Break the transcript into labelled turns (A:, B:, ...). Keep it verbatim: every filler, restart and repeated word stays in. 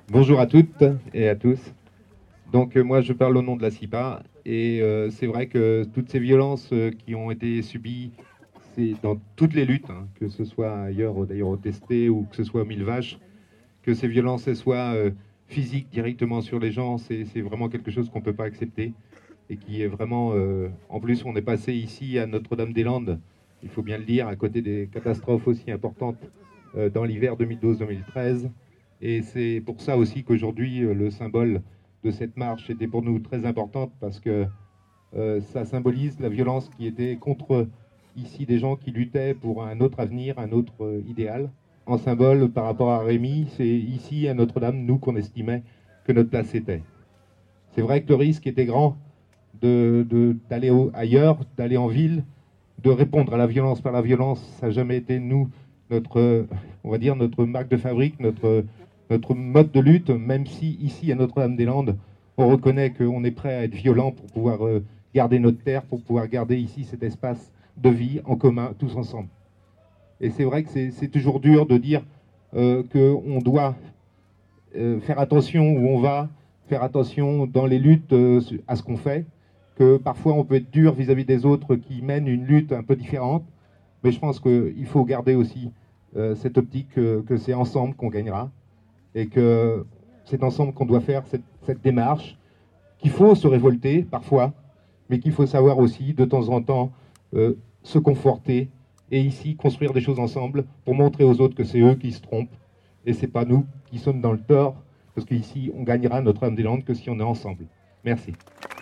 A: Bonjour à toutes et à tous. Donc euh, moi je parle au nom de la C I P A et euh, c'est vrai que toutes ces violences euh, qui ont été subies, c'est dans toutes les luttes, hein, que ce soit ailleurs d'ailleurs au Testé ou que ce soit au Mille Vaches, que ces violences elles soient euh, physiques directement sur les gens, c'est vraiment quelque chose qu'on ne peut pas accepter et qui est vraiment... Euh, en plus on est passé ici à Notre-Dame-des-Landes, il faut bien le dire, à côté des catastrophes aussi importantes euh, dans l'hiver deux mille douze deux mille treize. Et c'est pour ça aussi qu'aujourd'hui, le symbole de cette marche était pour nous très importante parce que euh, ça symbolise la violence qui était contre ici des gens qui luttaient pour un autre avenir, un autre euh, idéal. En symbole par rapport à Rémy, c'est ici à Notre-Dame, nous, qu'on estimait que notre place était. C'est vrai que le risque était grand d'aller ailleurs, d'aller en ville, de répondre à la violence par la violence. Ça n'a jamais été, nous, notre, on va dire, notre marque de fabrique, notre, notre mode de lutte, même si ici, à Notre-Dame-des-Landes, on reconnaît qu'on est prêt à être violent pour pouvoir garder notre terre, pour pouvoir garder ici cet espace de vie en commun, tous ensemble. Et c'est vrai que c'est toujours dur de dire euh, qu'on doit euh, faire attention où on va, faire attention dans les luttes euh, à ce qu'on fait, que parfois on peut être dur vis-à-vis des autres qui mènent une lutte un peu différente, mais je pense qu'il faut garder aussi euh, cette optique que, que c'est ensemble qu'on gagnera, et que c'est ensemble qu'on doit faire cette, cette démarche, qu'il faut se révolter parfois, mais qu'il faut savoir aussi de temps en temps euh, se conforter, et ici construire des choses ensemble pour montrer aux autres que c'est eux qui se trompent, et c'est pas nous qui sommes dans le tort, parce qu'ici on gagnera Notre-Dame-des-Landes que si on est ensemble. Merci.